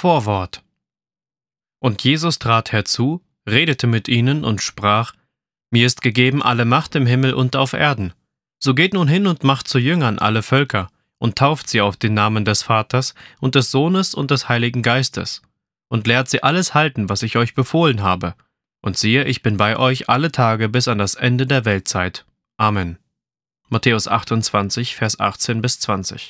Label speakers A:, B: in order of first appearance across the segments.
A: Vorwort. Und Jesus trat herzu, redete mit ihnen und sprach: Mir ist gegeben alle Macht im Himmel und auf Erden. So geht nun hin und macht zu Jüngern alle Völker und tauft sie auf den Namen des Vaters und des Sohnes und des Heiligen Geistes und lehrt sie alles halten, was ich euch befohlen habe. Und siehe, ich bin bei euch alle Tage bis an das Ende der Weltzeit. Amen. Matthäus 28, Vers 18-20.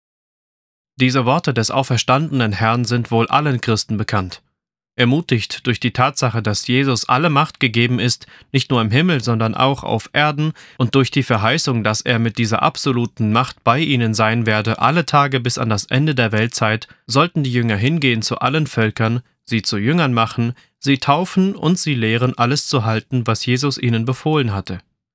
A: Diese Worte des auferstandenen Herrn sind wohl allen Christen bekannt. Ermutigt durch die Tatsache, dass Jesus alle Macht gegeben ist, nicht nur im Himmel, sondern auch auf Erden, und durch die Verheißung, dass er mit dieser absoluten Macht bei ihnen sein werde, alle Tage bis an das Ende der Weltzeit, sollten die Jünger hingehen zu allen Völkern, sie zu Jüngern machen, sie taufen und sie lehren, alles zu halten, was Jesus ihnen befohlen hatte.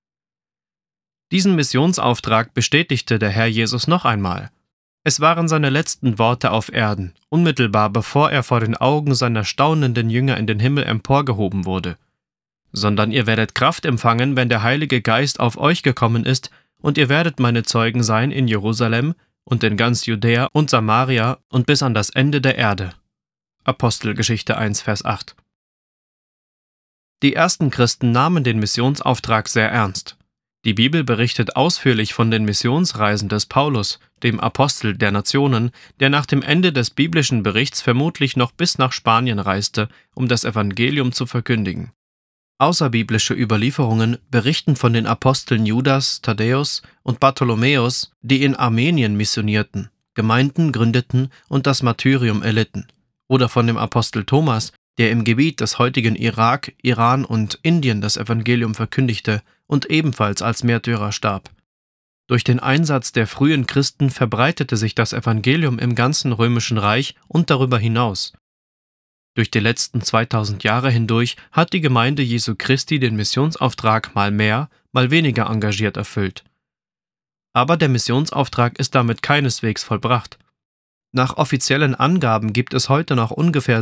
A: Diesen Missionsauftrag bestätigte der Herr Jesus noch einmal. Es waren seine letzten Worte auf Erden, unmittelbar bevor er vor den Augen seiner staunenden Jünger in den Himmel emporgehoben wurde. Sondern ihr werdet Kraft empfangen, wenn der Heilige Geist auf euch gekommen ist, und ihr werdet meine Zeugen sein in Jerusalem und in ganz Judäa und Samaria und bis an das Ende der Erde. Apostelgeschichte 1, Vers 8. Die ersten Christen nahmen den Missionsauftrag sehr ernst. Die Bibel berichtet ausführlich von den Missionsreisen des Paulus, dem Apostel der Nationen, der nach dem Ende des biblischen Berichts vermutlich noch bis nach Spanien reiste, um das Evangelium zu verkündigen. Außerbiblische Überlieferungen berichten von den Aposteln Judas, Thaddäus und Bartholomäus, die in Armenien missionierten, Gemeinden gründeten und das Martyrium erlitten, oder von dem Apostel Thomas, der im Gebiet des heutigen Irak, Iran und Indien das Evangelium verkündigte und ebenfalls als Märtyrer starb. Durch den Einsatz der frühen Christen verbreitete sich das Evangelium im ganzen Römischen Reich und darüber hinaus. Durch die letzten 2000 Jahre hindurch hat die Gemeinde Jesu Christi den Missionsauftrag mal mehr, mal weniger engagiert erfüllt. Aber der Missionsauftrag ist damit keineswegs vollbracht. Nach offiziellen Angaben gibt es heute noch ungefähr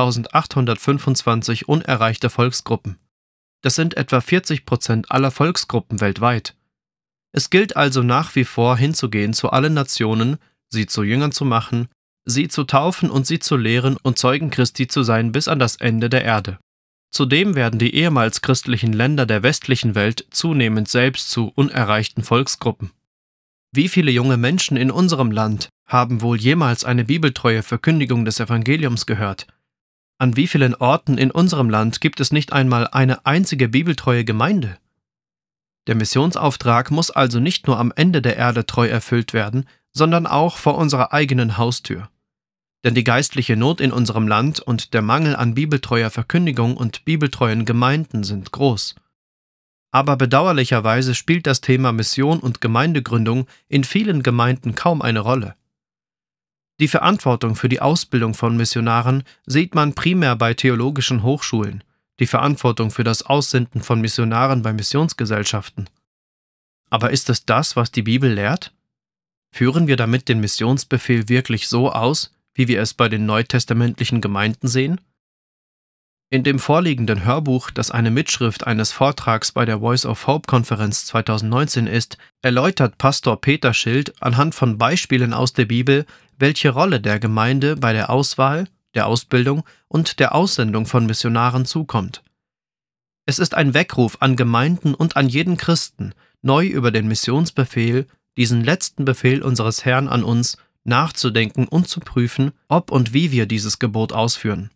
A: 6.825 unerreichte Volksgruppen. Das sind etwa 40% aller Volksgruppen weltweit. Es gilt also nach wie vor hinzugehen zu allen Nationen, sie zu Jüngern zu machen, sie zu taufen und sie zu lehren und Zeugen Christi zu sein bis an das Ende der Erde. Zudem werden die ehemals christlichen Länder der westlichen Welt zunehmend selbst zu unerreichten Volksgruppen. Wie viele junge Menschen in unserem Land haben wohl jemals eine bibeltreue Verkündigung des Evangeliums gehört? An wie vielen Orten in unserem Land gibt es nicht einmal eine einzige bibeltreue Gemeinde? Der Missionsauftrag muss also nicht nur am Ende der Erde treu erfüllt werden, sondern auch vor unserer eigenen Haustür. Denn die geistliche Not in unserem Land und der Mangel an bibeltreuer Verkündigung und bibeltreuen Gemeinden sind groß. Aber bedauerlicherweise spielt das Thema Mission und Gemeindegründung in vielen Gemeinden kaum eine Rolle. Die Verantwortung für die Ausbildung von Missionaren sieht man primär bei theologischen Hochschulen, die Verantwortung für das Aussenden von Missionaren bei Missionsgesellschaften. Aber ist es das, was die Bibel lehrt? Führen wir damit den Missionsbefehl wirklich so aus, wie wir es bei den neutestamentlichen Gemeinden sehen? In dem vorliegenden Hörbuch, das eine Mitschrift eines Vortrags bei der Voice of Hope-Konferenz 2019 ist, erläutert Pastor Peter Schild anhand von Beispielen aus der Bibel, welche Rolle der Gemeinde bei der Auswahl, der Ausbildung und der Aussendung von Missionaren zukommt. Es ist ein Weckruf an Gemeinden und an jeden Christen, neu über den Missionsbefehl, diesen letzten Befehl unseres Herrn an uns, nachzudenken und zu prüfen, ob und wie wir dieses Gebot ausführen.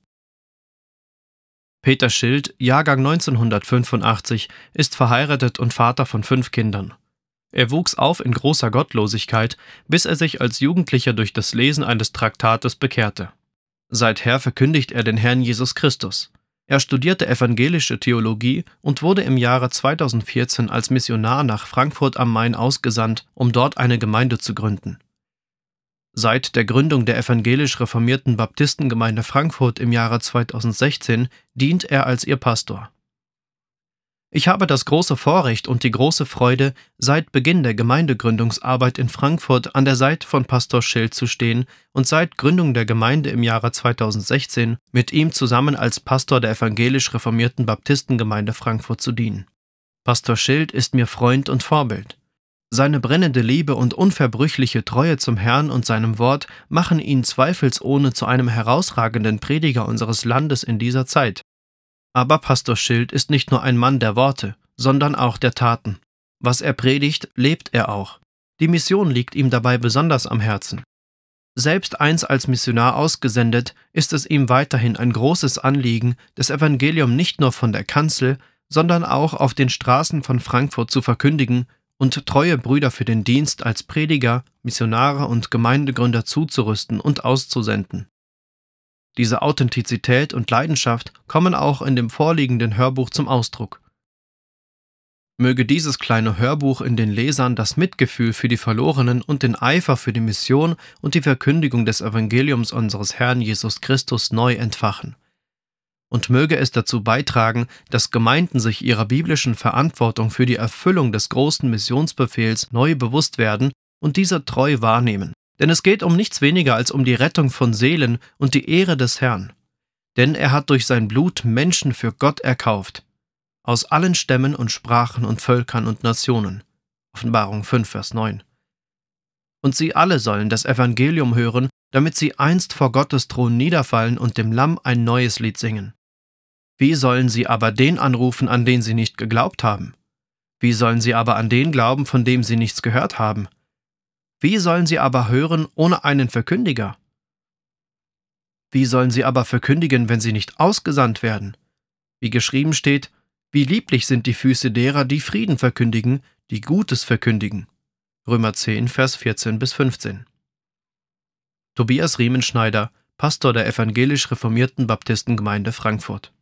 A: Peter Schild, Jahrgang 1985, ist verheiratet und Vater von 5 Kindern. Er wuchs auf in großer Gottlosigkeit, bis er sich als Jugendlicher durch das Lesen eines Traktates bekehrte. Seither verkündigt er den Herrn Jesus Christus. Er studierte evangelische Theologie und wurde im Jahre 2014 als Missionar nach Frankfurt am Main ausgesandt, um dort eine Gemeinde zu gründen. Seit der Gründung der evangelisch-reformierten Baptistengemeinde Frankfurt im Jahre 2016 dient er als ihr Pastor. Ich habe das große Vorrecht und die große Freude, seit Beginn der Gemeindegründungsarbeit in Frankfurt an der Seite von Pastor Schild zu stehen und seit Gründung der Gemeinde im Jahre 2016 mit ihm zusammen als Pastor der evangelisch-reformierten Baptistengemeinde Frankfurt zu dienen. Pastor Schild ist mir Freund und Vorbild. Seine brennende Liebe und unverbrüchliche Treue zum Herrn und seinem Wort machen ihn zweifelsohne zu einem herausragenden Prediger unseres Landes in dieser Zeit. Aber Pastor Schild ist nicht nur ein Mann der Worte, sondern auch der Taten. Was er predigt, lebt er auch. Die Mission liegt ihm dabei besonders am Herzen. Selbst einst als Missionar ausgesendet, ist es ihm weiterhin ein großes Anliegen, das Evangelium nicht nur von der Kanzel, sondern auch auf den Straßen von Frankfurt zu verkündigen und treue Brüder für den Dienst als Prediger, Missionare und Gemeindegründer zuzurüsten und auszusenden. Diese Authentizität und Leidenschaft kommen auch in dem vorliegenden Hörbuch zum Ausdruck. Möge dieses kleine Hörbuch in den Lesern das Mitgefühl für die Verlorenen und den Eifer für die Mission und die Verkündigung des Evangeliums unseres Herrn Jesus Christus neu entfachen. Und möge es dazu beitragen, dass Gemeinden sich ihrer biblischen Verantwortung für die Erfüllung des großen Missionsbefehls neu bewusst werden und diese treu wahrnehmen. Denn es geht um nichts weniger als um die Rettung von Seelen und die Ehre des Herrn. Denn er hat durch sein Blut Menschen für Gott erkauft. Aus allen Stämmen und Sprachen und Völkern und Nationen. Offenbarung 5, Vers 9. Und sie alle sollen das Evangelium hören, damit sie einst vor Gottes Thron niederfallen und dem Lamm ein neues Lied singen. Wie sollen sie aber den anrufen, an den sie nicht geglaubt haben? Wie sollen sie aber an den glauben, von dem sie nichts gehört haben? Wie sollen sie aber hören ohne einen Verkündiger? Wie sollen sie aber verkündigen, wenn sie nicht ausgesandt werden? Wie geschrieben steht, wie lieblich sind die Füße derer, die Frieden verkündigen, die Gutes verkündigen. Römer 10, Vers 14-15. Tobias Riemenschneider, Pastor der evangelisch-reformierten Baptistengemeinde Frankfurt.